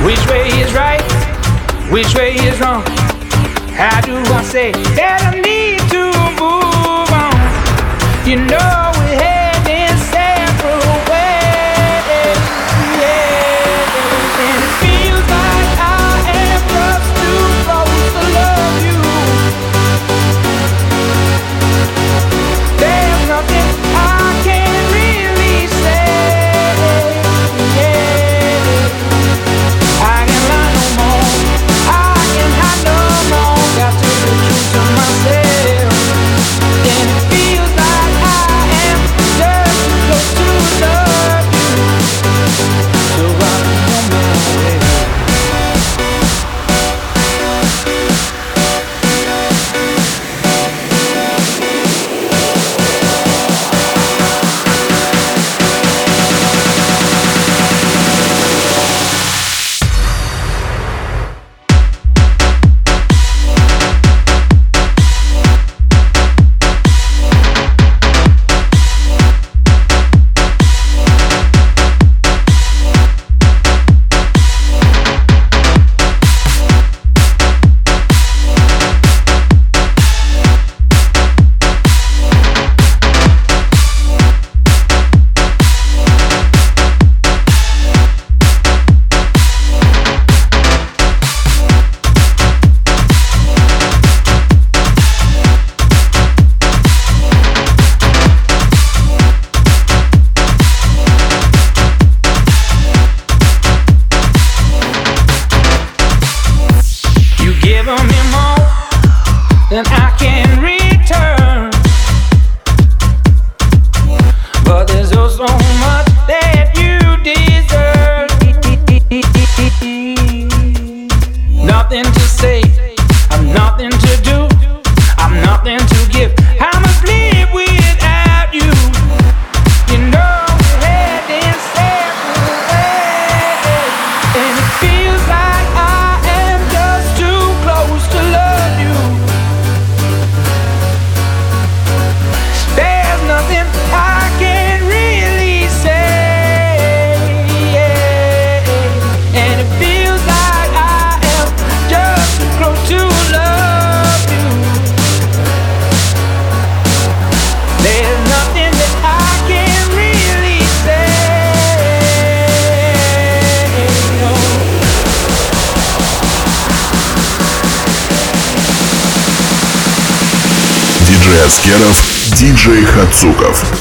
Which way is right? Which way is wrong? How do I say that I need to move on? You know we're heading separate ways, yeah. And it feels like I am just too close to love you. There's nothing I can really say, yeah. I can lie no more, I can hide no more. Got to be true to myself. And it feels like I am just too close to love you. So I'll be on my way. Then I can return, but there's oh so much that you deserve. Nothing to say, I'm nothing to do, I'm nothing to give. I must live without you. You know we're heading separate ways, and it feels like I am just too close to love you. Nothing I can really say, yeah. And it feels like I am just too close to love you. There's nothing that I can really say, no. Диджей Аскеров, диджей Хацуков.